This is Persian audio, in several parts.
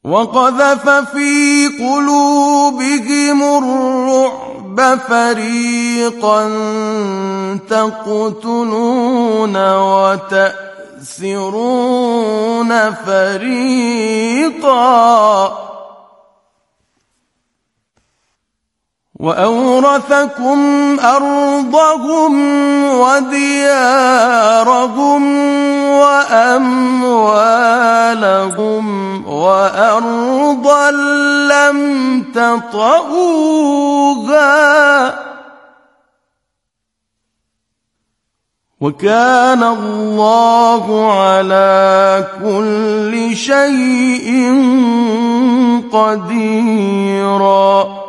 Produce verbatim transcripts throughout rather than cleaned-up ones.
وقذف في قلوبهم الرعب فريقا تقتلون وتأسرون فريقا وأورثكم أرضهم وديارهم وأموالهم وأرضا لم تطئوها وكان الله على كل شيء قديرا.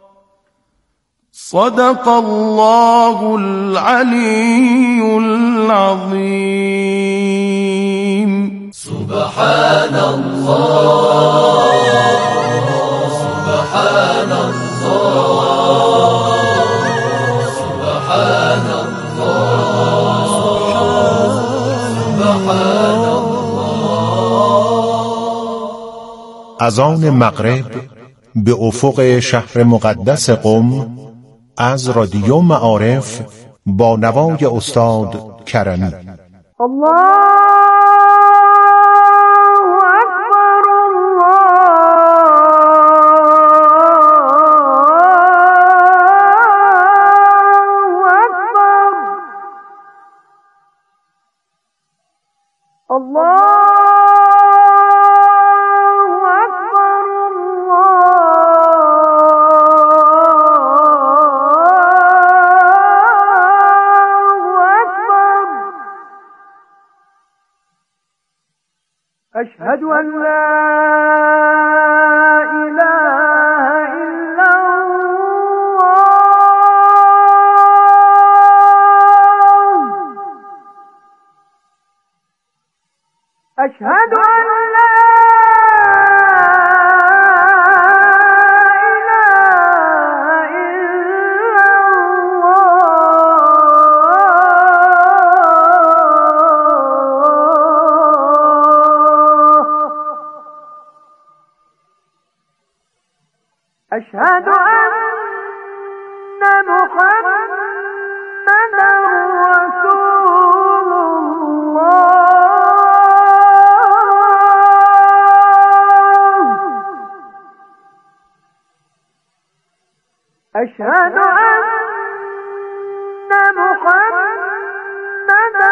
صدق الله العلي العظيم. سبحان الله سبحان الله سبحان الله سبحان الله. اذان مغرب به افق شهر مقدس قم از رادیو معارف با نوای استاد کرمی. الله اکبر الله اکبر الله أشهد أن لا إله إلا الله أشهد أن لا أشهد أن محمدا رسول الله أشهد أن محمدا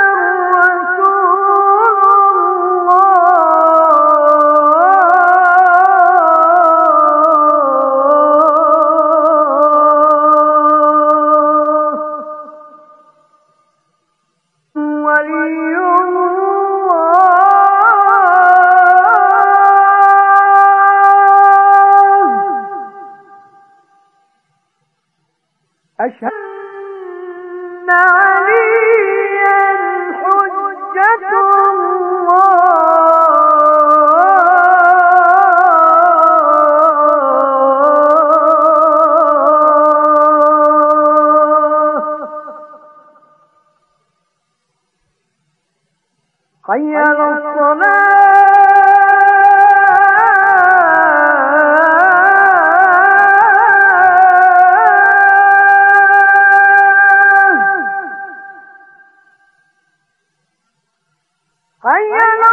أشهد أن عليا حجة الله. حي على الصلاة حي على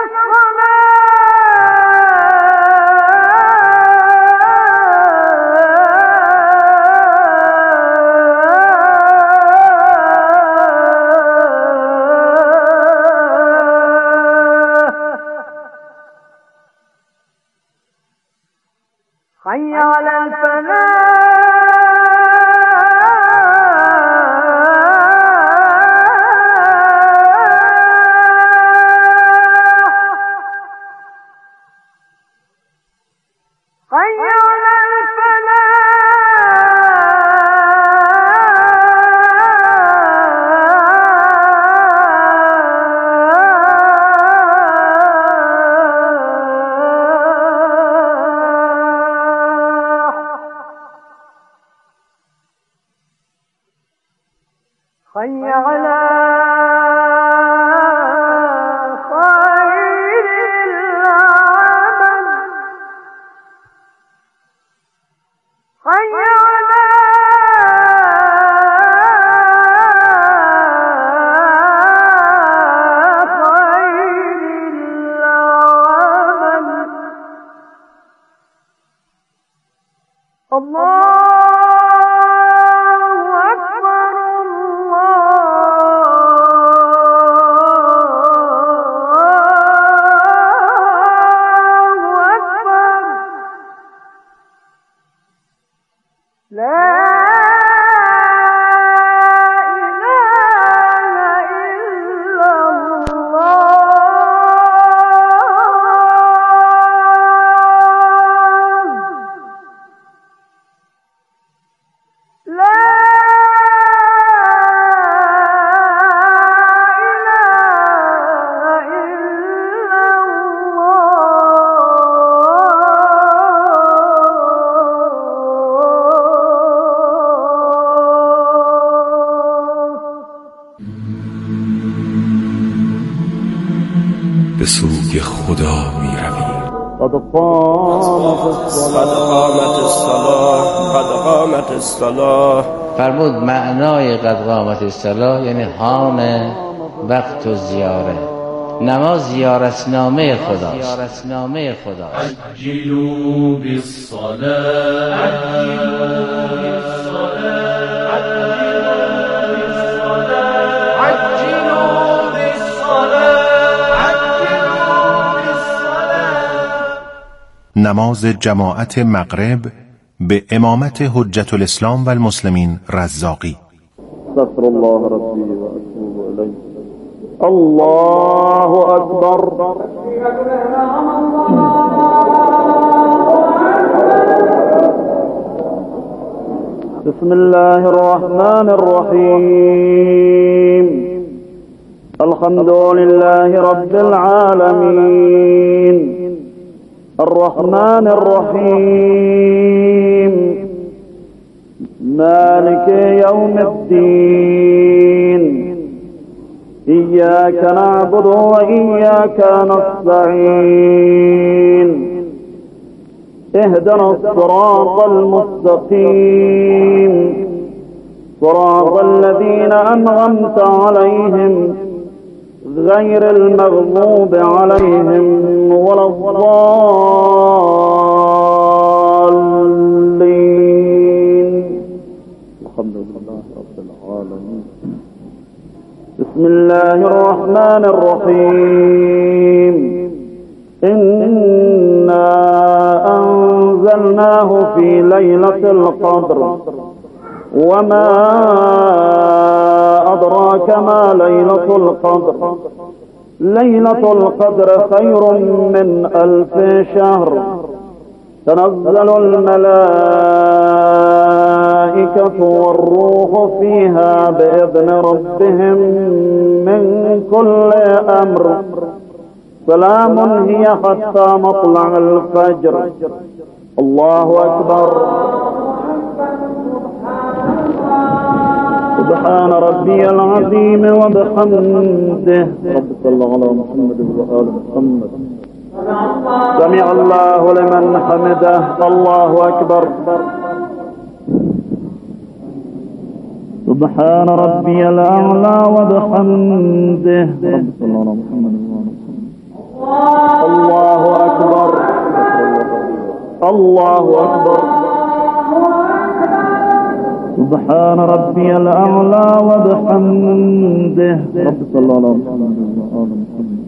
حي على الفلاح حي على حي على خير العمل به سوی خدا می رویم. قد قامت الصلاة قد قامت الصلاة. فرمود معنای قد قامت الصلاة یعنی حان وقت و زیاره. نماز زیارتنامه خداست. زیارتنامه خداست. عجلوا بالصلاة عجلوا بالصلاة نماز جماعت مغرب به امامت حجت الاسلام و المسلمین رزاقی. استغفر الله ربی و اتوب الیه. الله اکبر. بسم الله الرحمن الرحیم. الحمد لله رب العالمين الرحمن الرحيم مالك يوم الدين إياك نعبد وإياك نستعين اهدنا الصراط المستقيم صراط الذين أنعمت عليهم غير المغضوب عليهم ولا الضالين. الحمد لله رب العالمين. بسم الله الرحمن الرحيم. إنا أنزلناه في ليلة القدر وما أدراك ما ليلة القدر ليلة القدر خير من ألف شهر تنزل الملائكة والروح فيها بإذن ربهم من كل أمر سلام هي حتى مطلع الفجر. الله أكبر. سبحان ربي العظيم وبحمده. رب صل على محمد وآل محمد. سمع الله لمن حمده. الله أكبر. سبحان ربي الأعلى وبحمده. رب صل على محمد وآل محمد. الله أكبر. الله أكبر. سبحان ربي الأعلى وبحمده. رب صل على محمد وآل محمد.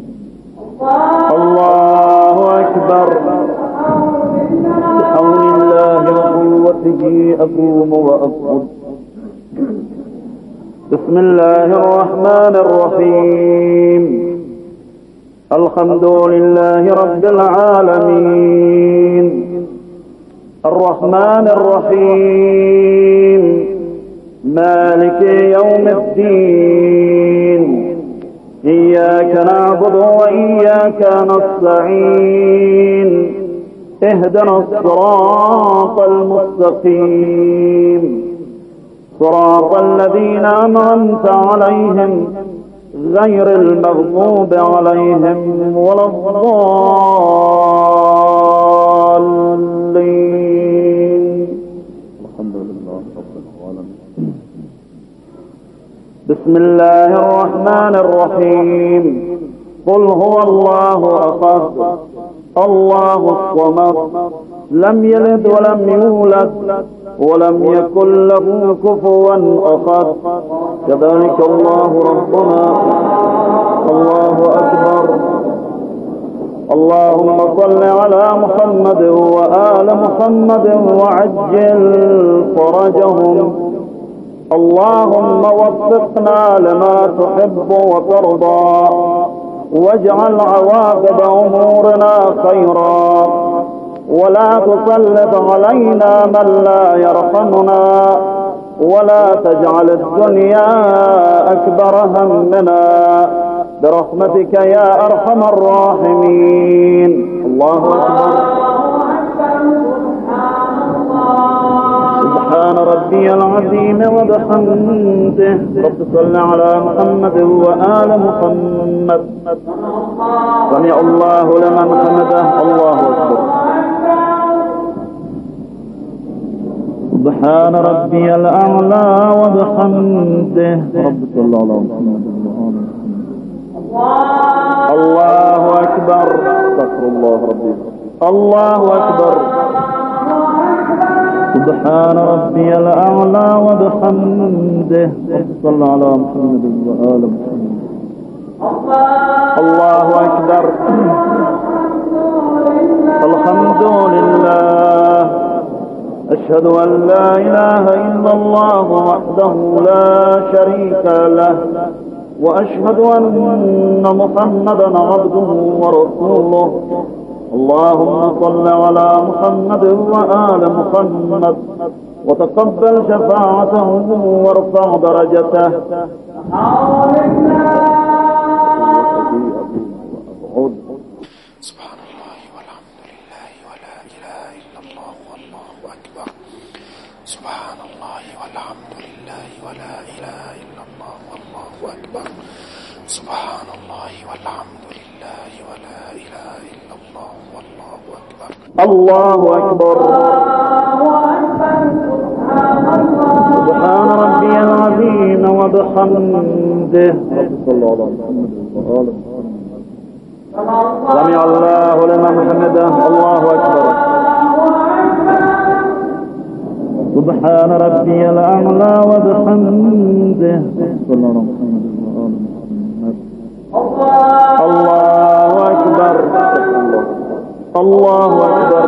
الله أكبر. بحول الله وقوته أقوم وأصعد. بسم الله الرحمن الرحيم. الحمد لله رب العالمين الرحمن الرحيم مالك يوم الدين إياك نعبد وإياك نستعين اهدنا الصراط المستقيم صراط الذين أنعمت عليهم غير المغضوب عليهم ولا الضالين. الحمد لله رب العالمين. بسم الله الرحمن الرحيم. قل هو الله أحد الله الصمد لم يلد ولم يولد ولم يكن له كفوا أحد. كذلك الله ربنا. الله أكبر. اللهم صل على محمد وآل محمد وعجل فرجهم. اللهم وفقنا لما تحب وترضى واجعل عواقب أمورنا خيرا، ولا تسلط علينا من لا يرحمنا، ولا تجعل الدنيا أكبر همنا برحمتك يا أرحم الراحمين. الله أكبر. سبحان ربي العظيم وبحمده. رب صل على محمد وآل محمد. سمع الله لمن حمده. الله أكبر. سبحان ربي الأعلى وبحمده. رب صل على محمد وآل محمد. الله أكبر. استغفر الله ربي. الله أكبر. سبحان ربي الأعلى وبحمده. صلى على محمد وآل محمد. الله أكبر. الحمد لله. أشهد أن لا إله إلا الله وحده لا شريك له، وأشهد أن محمدا عبده ورسوله. اللهم صل على محمد وآل محمد وتقبل شفاعته وارفع درجته. سبحان الله والحمد لله ولا إله إلا الله والله أكبر. سبحان الله والحمد لله ولا إله إلا الله والله أكبر. سبحان الله والحمد لله ولا إله إلا الله والله أكبر. الله أكبر. سبحان ربي العظيم وبحمده. صلى الله عليه وسلم. سمع الله لمن حمده. الله أكبر. سبحان ربي الأعلى وبحمده. صلى الله عليه وسلم. الله أكبر. الله أكبر.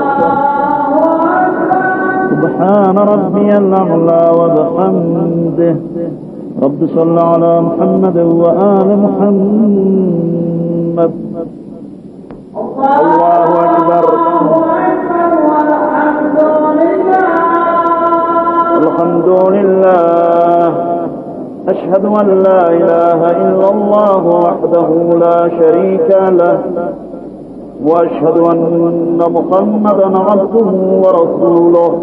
سبحان ربي الأعلى وبحمده. رب صل على محمد وآل محمد. الله أكبر. الحمد لله. أشهد أن لا إله إلا الله وحده لا شريك له، وأشهد أن محمدا عبده ورسوله.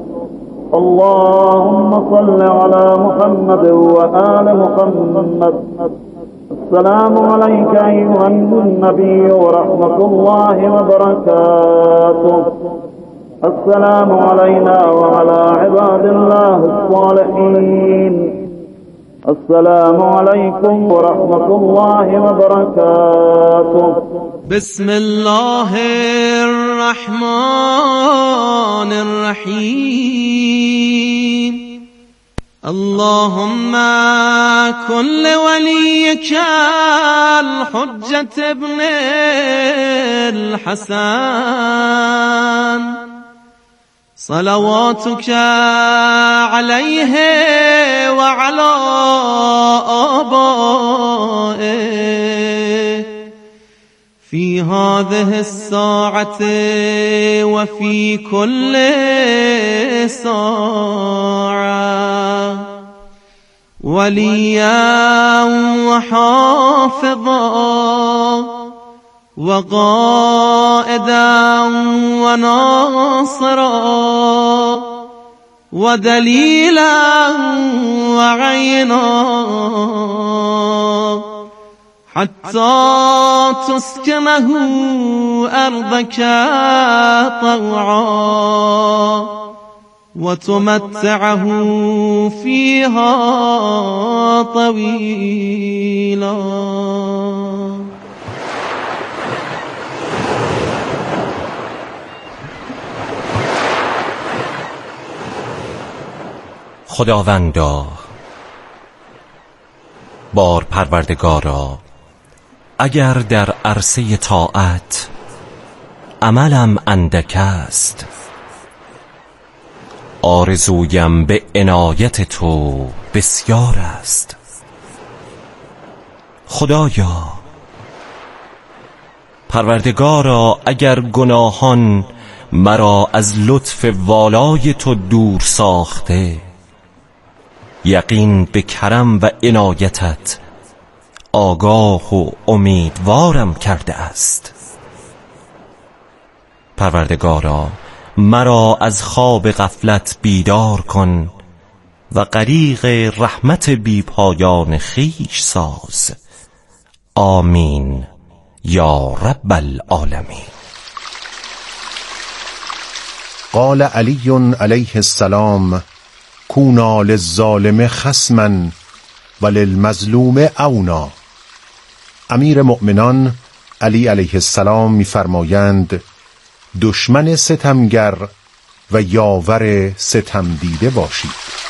اللهم صل على محمد وآل محمد. السلام عليك أيها النبي ورحمة الله وبركاته. السلام علينا وعلى عباد الله الصالحين. السلام عليكم ورحمة الله وبركاته. بسم الله الرحمن الرحيم. اللهم كن لوليك الحجة ابن الحسن صلواتك عليه وعلى آبائه في هذه الساعة وفي كل ساعة، وليا وحافظا وقائدا وناصرا ودليلا وعينا، حتى تسكنه أرضك طوعا وتمتعه فيها طويلا. خداوندا، بار پروردگارا، اگر در عرصه طاعت عملم اندک است، آرزویم به عنایت تو بسیار است. خدایا، پروردگارا، اگر گناهان مرا از لطف والای تو دور ساخته، یقین به کرم و عنایتت آگاه و امیدوارم کرده است. پروردگارا، مرا از خواب غفلت بیدار کن و غریق رحمت بی پایان خویش ساز. آمین یا رب العالمین. قال علی علیه السلام: کونا للظالم خصما وللمظلوم اونا. امیر مؤمنان علی علیه السلام می‌فرمایند دشمن ستمگر و یاور ستم دیده باشید.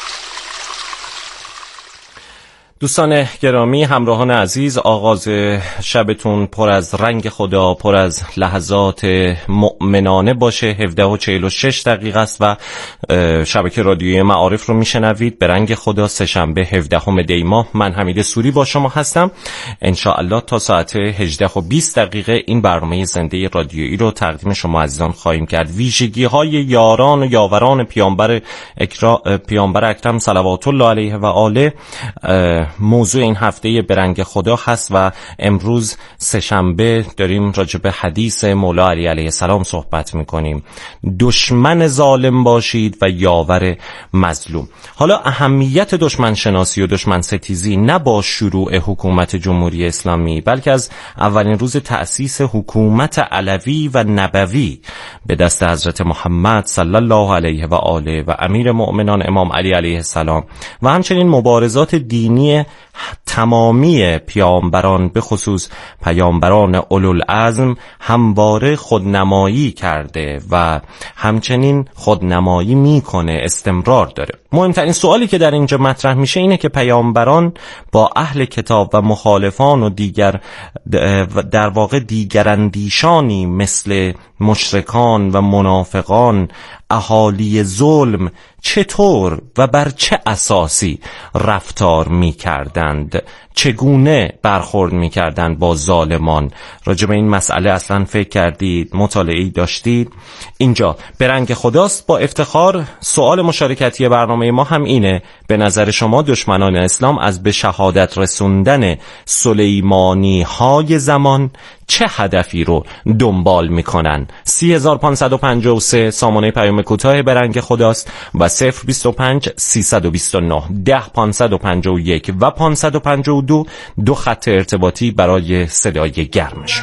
دوستان گرامی، همراهان عزیز، آغاز شبتون پر از رنگ خدا، پر از لحظات مؤمنانه باشه. هفده و چهل و شش دقیقه است و شبکه رادیویی معارف رو میشنوید. به رنگ خدا، سه‌شنبه هفدهم دی ماه. من حمید سوری با شما هستم. انشاءالله تا ساعت هجده و بیست دقیقه این برنامه زنده رادیویی رو تقدیم شما عزیزان خواهیم کرد. ویژگی های یاران و یاوران پیامبر اکرا... پیامبر اکرم صلوات الله علیه و آله موضوع این هفته به رنگ خدا هست و امروز سه‌شنبه داریم راجع به حدیث مولا علی علیه السلام صحبت میکنیم. دشمن ظالم باشید و یاور مظلوم. حالا اهمیت دشمن شناسی و دشمن ستیزی نه با شروع حکومت جمهوری اسلامی، بلکه از اولین روز تأسیس حکومت علوی و نبوی به دست حضرت محمد صلی الله علیه و آله و امیر مؤمنان امام علی علیه السلام و همچنین مبارزات دینی تمامی پیامبران، به خصوص پیامبران اولوالعزم، همواره خودنمایی کرده و همچنین خودنمایی میکنه، استمرار داره. مهمترین سوالی که در اینجا مطرح میشه اینه که پیامبران با اهل کتاب و مخالفان و دیگر در واقع دیگراندیشانی مثل مشرکان و منافقان، اهالی ظلم، چطور و بر چه اساسی رفتار می کردند، چگونه برخورد می کردند با ظالمان. راجع به این مسئله اصلا فکر کردید، مطالعه‌ای داشتید؟ اینجا به رنگ خداست. با افتخار سوال مشارکتی برنامه ما هم اینه: به نظر شما دشمنان اسلام از به شهادت رسوندن سلیمانی های زمان چه هدفی رو دنبال میکنن؟ سی هزار پانصد و پنجاه و سه سامانه پیام کوتاه به رنگ خداست و صفر بیست و پنج سیصد و بیست و نه ده پانصد و پنجاه و یک و پانصد و پنجاه و دو دو خط ارتباطی برای صدای گرمش.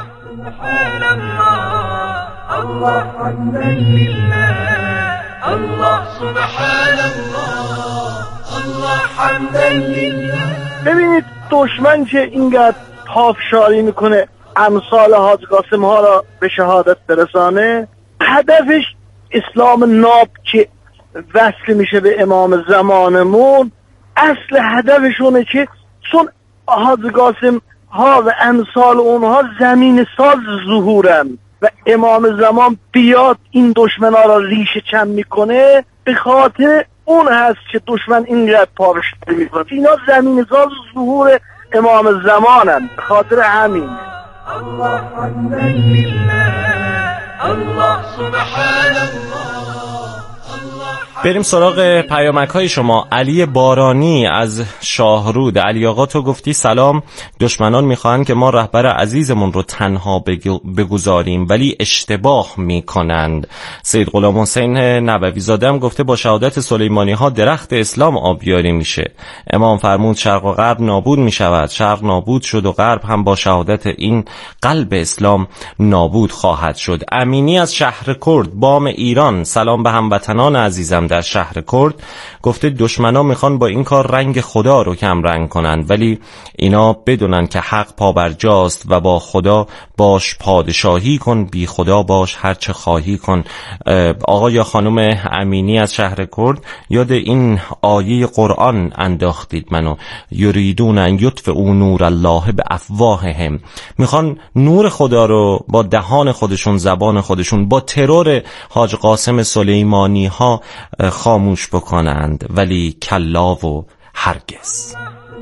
ببینید دشمن که اینقدر پافشاری میکنه امثال حاج قاسم ها را به شهادت برسانه، هدفش اسلام ناب که وصل میشه به امام زمانمون، اصل هدفشونه که چون حاج قاسم ها و امثال اونها زمین ساز ظهورن و امام زمان بیاد این دشمن ها را ریشه کم میکنه، به خاطر اون هست که دشمن اینقدر پافشاری میکنه. اینا زمین ساز ظهور امام زمانن، به خاطر همین. الله حمدا لله، الله سبحان الله. بریم سراغ پیامک های شما. علی بارانی از شاهرود: علی آقا، تو گفتی سلام، دشمنان میخواهند که ما رهبر عزیزمون رو تنها بگذاریم ولی اشتباه میکنند. سید غلام حسین نبوی زاده هم گفته با شهادت سلیمانی ها درخت اسلام آبیاری میشه. امام فرمود شرق و غرب نابود میشود، شرق نابود شد و غرب هم با شهادت این قلب اسلام نابود خواهد شد. امینی از شهر کرد بام ایران: سلام به هموطنان عزیز عزیزم در شهر کرد گفته دشمنا میخوان با این کار رنگ خدا رو کم رنگ کنن، ولی اینا بدونن که حق پابرجاست و با خدا باش پادشاهی کن، بی خدا باش هر چه خواهی کن. آقا یا خانم امینی از شهر کرد یاد این آیه قرآن انداختید منو، یریدون ان یطفئوا نور الله بافواههم، میخوان نور خدا رو با دهان خودشون، زبان خودشون، با ترور حاج قاسم سلیمانی ها خاموش بکنند، ولی کلا و هرگز.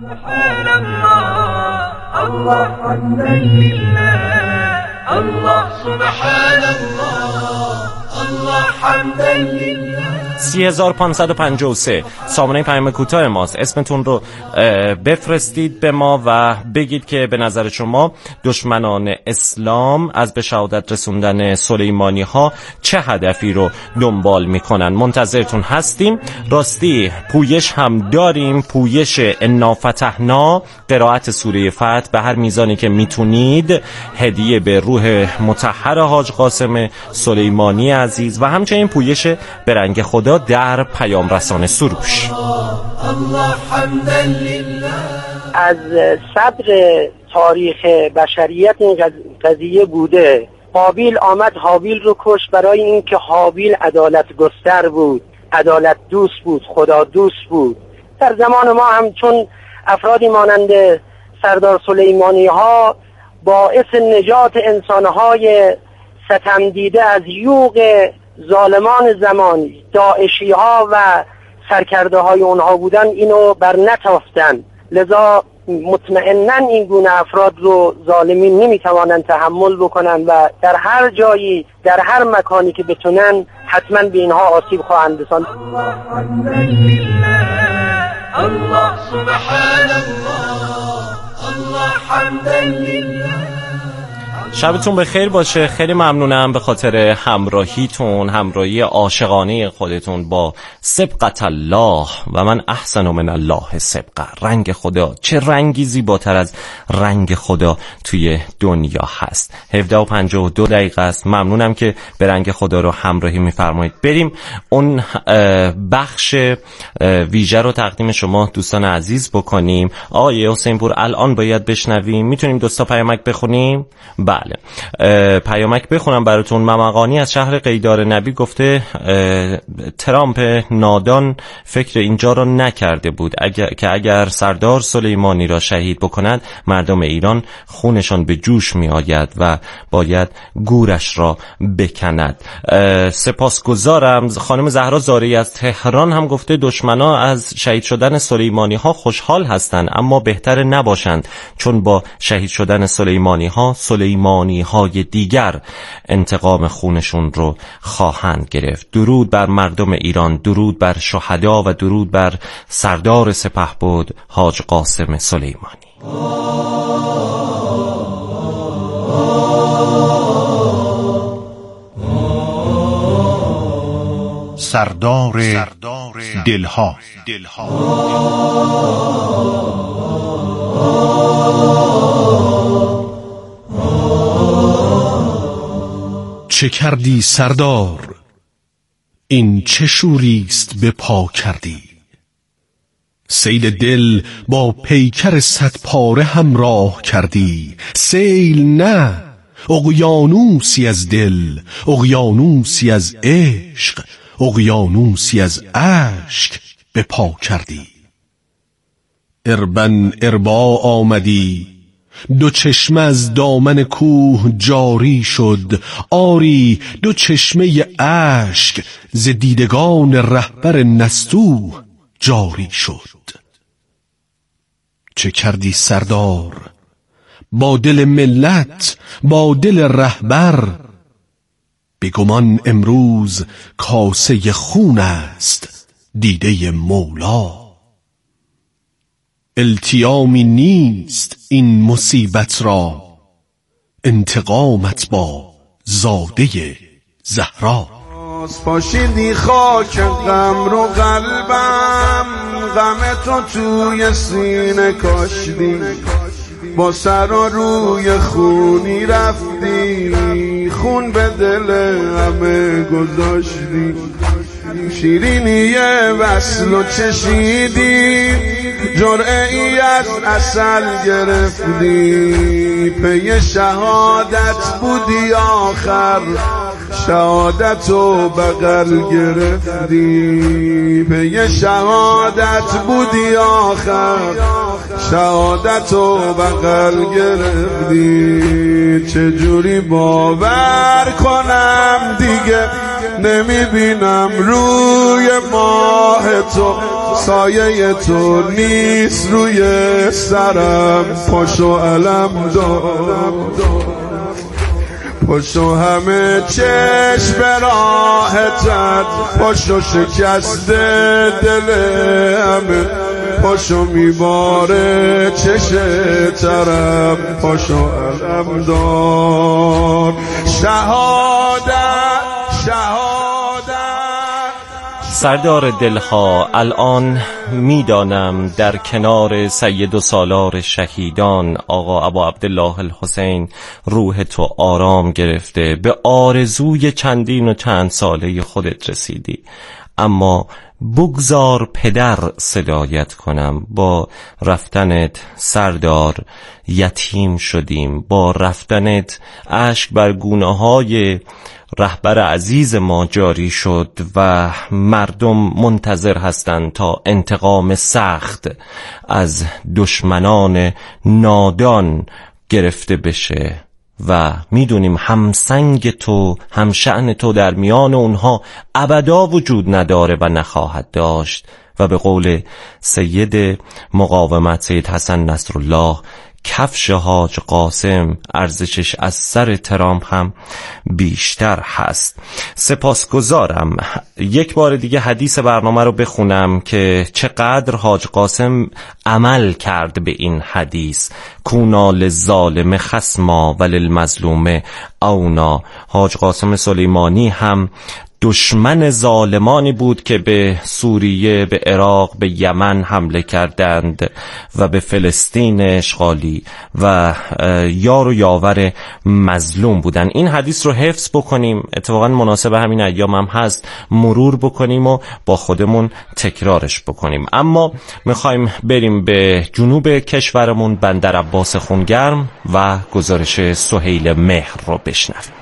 الله حمدا لله، الله سبحان الله، الله حمدا لله. سی هزار پانصد و پنجاه و سه سامانه پیام کوتاه ماست. اسمتون رو بفرستید به ما و بگید که به نظر شما دشمنان اسلام از به شهادت رسوندن سلیمانی ها چه هدفی رو دنبال میکنن. منتظرتون هستیم. راستی پویش هم داریم، پویش انا فتحنا، قرائت سوره فتح به هر میزانی که میتونید، هدیه به روح مطهر حاج قاسم سلیمانی عزیز و همچنین پویش به رنگ خدا در پیام رسانه سروش. از صدر تاریخ بشریت این قضیه بوده. قابیل آمد حابیل رو کش برای اینکه حابیل عدالت گستر بود، عدالت دوست بود، خدا دوست بود. در زمان ما هم چون افرادی مانند سردار سلیمانی ها باعث نجات انسانهای ستم دیده از یوغ ظالمان زمان، داعشی ها و سرکرده های اونها بودن، اینو بر نتافتن. لذا مطمئناً این گونه افراد رو ظالمین نمیتوانند تحمل بکنن و در هر جایی، در هر مکانی که بتونن حتما به اینها آسیب خواهند رساند. الله سبحان الله، الله حمدا لله. شبتون بخیر باشه. خیلی ممنونم به خاطر همراهیتون، همراهی عاشقانه خودتون با سبقت الله و من احسن من الله سبقه. رنگ خدا، چه رنگی زیباتر از رنگ خدا توی دنیا هست. هفده و پنجاه و دو دقیقه است. ممنونم که به رنگ خدا رو همراهی میفرمایید. بریم اون بخش ویژه رو تقدیم شما دوستان عزیز بکنیم. آقای حسین پور الان باید بشنویم. میتونیم دوستا پیامک بخونیم؟ بله، پیامک بخونم براتون. ممقانی از شهر قیدار نبی گفته ترامپ نادان فکر اینجا را نکرده بود اگر که اگر سردار سلیمانی را شهید بکند مردم ایران خونشان به جوش می آید و باید گورش را بکند. سپاسگزارم. خانم زهرا زاری از تهران هم گفته دشمنا از شهید شدن سلیمانی ها خوشحال هستند، اما بهتر نباشند، چون با شهید شدن سلیمانی ها سلیمانی های دیگر انتقام خونشون رو خواهند گرفت. درود بر مردم ایران، درود بر شهدا و درود بر سردار سپهبد حاج قاسم سلیمانی. سردار دلها. چه کردی سردار؟ این چه شوریست به پا کردی؟ سیل دل با پیکر صد پاره همراه کردی. سیل نه، اقیانوسی از دل، اقیانوسی از عشق، اقیانوسی از اشک به پا کردی. اربن اربا آمدی، دو چشمه از دامن کوه جاری شد. آری دو چشمه اشک ز دیدگان رهبر نستوه جاری شد. چه کردی سردار با دل ملت، با دل رهبر؟ به گمان امروز کاسه خون است دیده مولا. التیامی نیست این مصیبت را، انتقامت با زاده زهرا. پاشیدی خاک غم رو قلبم، غم تو توی سینه کاشتی، با سر و روی خونی رفتی، خون به دل همه گذاشتی. شیرینی وصل و چشیدی، جرعه ای از عسل گرفتی، پی شهادت بودی آخر، شهادت و بغل گرفتی، پی شهادت بودی آخر، شهادت و بغل گرفتی. چجوری باور کنم دیگه نمیبینم روی ماه تو، سایه تو نیست روی سرم، پاشو علم دار، پاشو همه چشم راحتت، پاشو شکسته دل همه، پاشو میباره چشه ترم، پاشو علم دار. شهادت شهادت سردار دلها، الان میدانم در کنار سید و سالار شهیدان آقا ابا عبدالله الحسین روح تو آرام گرفته، به آرزوی چندین و چند ساله خودت رسیدی، اما بگذار پدر صدایت کنم. با رفتنت سردار یتیم شدیم، با رفتنت اشک بر گونه های رهبر عزیز ما جاری شد و مردم منتظر هستند تا انتقام سخت از دشمنان نادان گرفته بشه و میدونیم همسنگ تو، همشأن تو در میان اونها ابدا وجود نداره و نخواهد داشت. و به قول سید مقاومت سید حسن نصرالله، کفش حاج قاسم ارزشش از سر ترامپ هم بیشتر هست. سپاسگزارم. یک بار دیگه حدیث برنامه رو بخونم که چقدر حاج قاسم عمل کرد به این حدیث. کونا للظالم خصما وللمظلوم اونا. حاج قاسم سلیمانی هم دشمن ظالمانی بود که به سوریه، به عراق، به یمن حمله کردند و به فلسطین اشغالی و یار و یاور مظلوم بودن. این حدیث رو حفظ بکنیم، اتفاقا مناسب همین ایام هم هست، مرور بکنیم و با خودمون تکرارش بکنیم. اما میخوایم بریم به جنوب کشورمون، بندر عباس خونگرم و گزارش سهیل مهر رو بشنویم.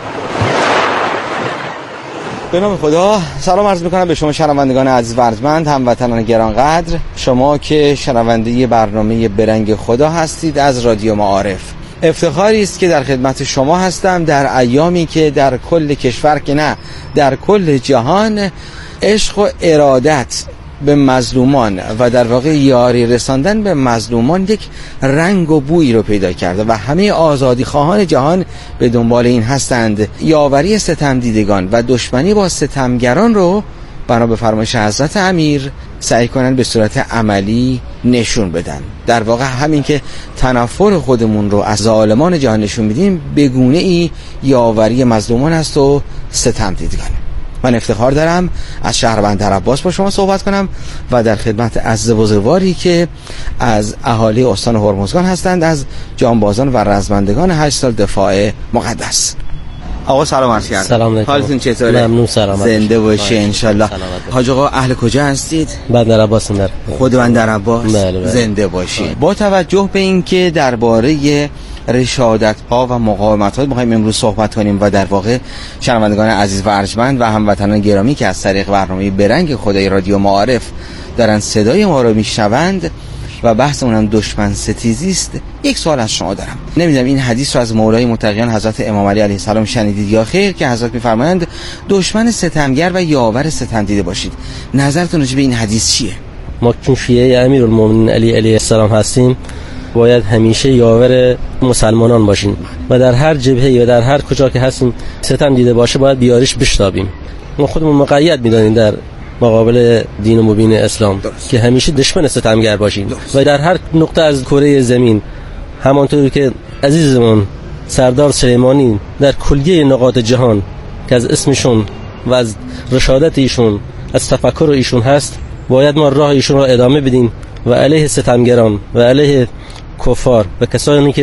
به نام خدا. سلام عرض میکنم به شما شنوندگان عزیز و ارجمند، هموطنان گرانقدر، شما که شنونده برنامه برنگ خدا هستید از رادیو معارف. افتخاری است که در خدمت شما هستم در ایامی که در کل کشور که نه در کل جهان عشق و ارادت به مظلومان و در واقع یاری رساندن به مظلومان یک رنگ و بویی رو پیدا کرده و همه آزادی خواهان جهان به دنبال این هستند. یاوری ستم دیدگان و دشمنی با ستمگران رو بنا به فرمایش حضرت امیر سعی کنن به صورت عملی نشون بدن. در واقع همین که تنفر خودمون رو از ظالمان جهان نشون میدیم، به گونه ای یاوری مظلومان است و ستم دیدگان. من افتخار دارم از شهر بندر عباس با شما صحبت کنم و در خدمت عزیز بزرگواری که از اهالی استان هرمزگان هستند، از جانبازان و رزمندگان هشت سال دفاع مقدس. آقا سلام عرض کردم. سلام علیکم. حالتون چطوره؟ ممنون، سلامت. زنده باشی ان شاء الله. حاج آقا اهل کجا هستید؟ بندر عباس. در خود بندر عباس. بله بله. زنده باشی. با توجه به اینکه درباره رشادت ها و مقاومت ها می‌خوایم امروز صحبت کنیم و در واقع شنوندگان عزیز و ارجمند و هموطنان گرامی که از طریق برنامه برنگ خدای رادیو معارف دارن صدای ما رو میشنوند و بحث اونم دشمن ستیزی است، یک سوال از شما دارم. نمیدونم این حدیث رو از مولای متقیان حضرت امام علی علیه السلام شنیدید یا خیر، که حضرت میفرمایند دشمن ستمگر و یاور ستم دیده باشید. نظرتون راجع به این حدیث چیه؟ ما چون شیعه امیرالمومنین علی علیه السلام هستیم باید همیشه یاور مسلمانان باشیم و در هر جبهه و در هر کجا که هستیم ستم دیده باشه باید بیاریش بشتابیم. ما خودمون مقید می‌دانیم در مقابل دین مبین اسلام درست. که همیشه دشمن ستمگر باشیم درست. و در هر نقطه از کره زمین، همانطوری که عزیزمون سردار سلیمانی در کلیه نقاط جهان که از اسمشون و از رشادت ایشون، از تفکر ایشون هست، باید ما راه ایشون را ادامه بدیم و علیه ستمگران و علیه کفار و کسانی که